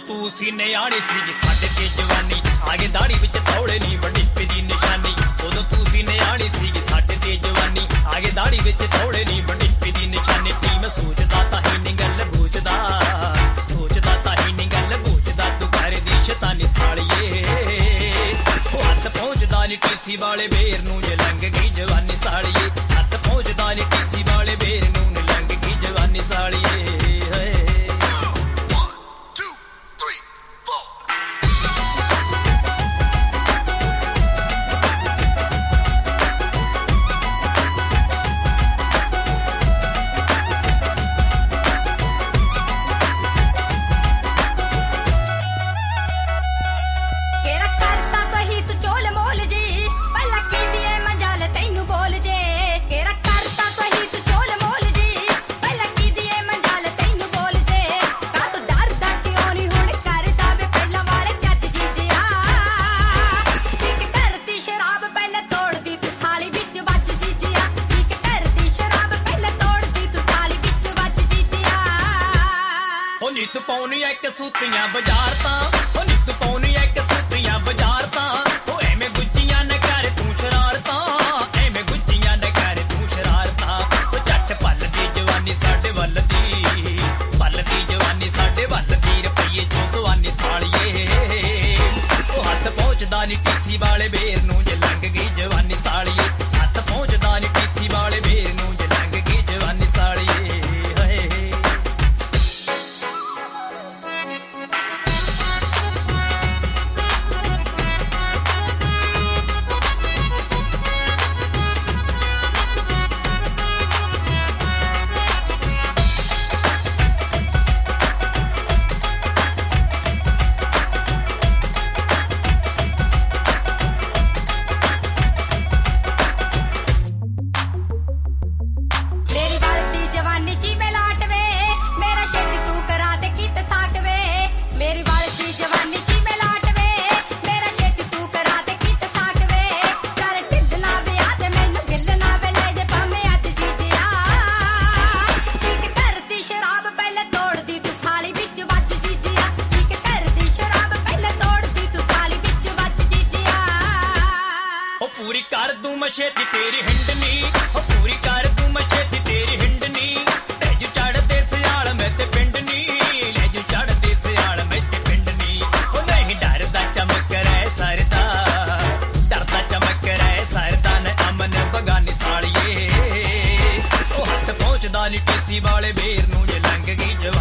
ਤੂੰ ਸੀ ਨਿਆਣੀ ਸੀ ਸਾਡੇ ਤੇ ਜਵਾਨੀ ਆਗੇ ਦਾੜੀ ਵਿੱਚ ਤੌੜੇ ਨਹੀਂ ਵਡਿੱਪੇ ਦੀ ਨਿਸ਼ਾਨੀ ਉਦੋਂ ਤੂੰ ਸੀ ਨਿਆਣੀ ਸੀ ਸਾਡੇ ਤੇ ਜਵਾਨੀ ਆਗੇ ਦਾੜੀ ਵਿੱਚ ਤੌੜੇ ਨਹੀਂ ਵਡਿੱਪੇ ਦੀ ਨਿਸ਼ਾਨੀ ਟੀ ਮੈਂ ਸੋਚਦਾ ਤਾਂ ਹੀ ਨਹੀਂ ਗੱਲ ਬੂਝਦਾ ਤਾਂ ਹੀ ਨਹੀਂ ਗੱਲ ਬੂਝਦਾ ਤੂੰ ਘਰ ਦੀ ਸ਼ੈਤਾਨੀ ਸਾਲੀਏ ਉਹ ਹੱਥ ਪਹੁੰਚਦਾ ਨਹੀਂ ਟੀਸੀ ਵਾਲੇ ਬੇਰ ਨੂੰ ਜੇ ਲੰਘ ਗਈ ਜਵਾਨੀ ਸਾਲੀਏ ਹੱਥ ਪਹੁੰਚਦਾ ਨਹੀਂ ਟੀਸੀ ਵਾਲੇ ਬੇਰ ਨੂੰ ਲੰਘ ਗਈ ਜਵਾਨੀ ਸਾਲੀਏ ਨਿੱਤ ਪਾਉਣੀ ਇੱਕ ਸੂਤੀਆਂ ਬਾਜ਼ਾਰ ਤਾਂ ਉਹ ਨਿੱਤ ਪਾਉਣੀ ਇੱਕ ਸੂਤੀਆਂ ਬਾਜ਼ਾਰ ਤਾਂ ਉਹ ਐਵੇਂ ਗੁੱਜੀਆਂ ਨਾ ਕਰ ਤੂੰ ਸ਼ਰਾਰਤਾਂ ਐਵੇਂ ਗੁੱਜੀਆਂ ਨਾ ਕਰ ਤੂੰ ਸ਼ਰਾਰਤਾਂ ਉਹ ਜੱਟ ਪੱਲਦੀ ਜਵਾਨੀ ਸਾਡੇ ਵੱਲ ਦੀ ਜਵਾਨੀ ਸਾਡੇ ਵੱਲ ਦੀ ਰੁਪਈਏ ਚੋਂ ਦਵਾਨੀ ਸਾਲੀਏ ਉਹ ਹੱਥ ਪਹੁੰਚਦਾ ਨੀ ਟੀਸੀ ਵਾਲੇ ਬੇਰ ਨੂੰ ਜੇ ਲੰਘ ਗਈ ਜਵਾਨੀ ਸਾਲੀਏ ਹੱਥ ਪਹੁੰਚਦਾ ਨੀ ਟੀਸੀ ਵਾਲੇ ਬੇਰ ਨੂੰ ਜੇ ਲੰਘ ਗਈ ਜਵਾਨੀ ਸਾਲੀਏ ਪੂਰੀ ਕਰ ਦੂੰ ਮੈਂ ਛੇਤੀ ਤੇਰੀ ਹਿੰਡਨੀ ਉਹ ਪੂਰੀ ਕਰ ਦੂੰ ਮੈਂ ਛੇਤੀ ਤੇਰੀ ਹਿੰਡਨੀ ਲੈ ਜੂ ਚੜਦੇ ਸਿਆਲ ਮੈਂ ਤੇ ਪਿੰਡਨੀ ਲੈ ਜੂ ਚੜਦੇ ਸਿਆਲ ਮੈਂ ਤੇ ਪਿੰਡਨੀ ਉਹ ਨਹੀਂ ਡਰਦਾ ਚਮਕ ਰਹਿ ਸਰਦਾ ਡਰਦਾ ਚਮਕ ਰਹਿ ਸਰਦਾ ਨੇ ਅਮਨ ਬਗਾਨੀ ਸਾਲੀਏ ਉਹ ਹੱਥ ਪਹੁੰਚਦਾ ਨੀ ਟੀਸੀ ਵਾਲੇ ਬੇਰ ਨੂੰ ਜੇ ਲੰਘ ਗਈ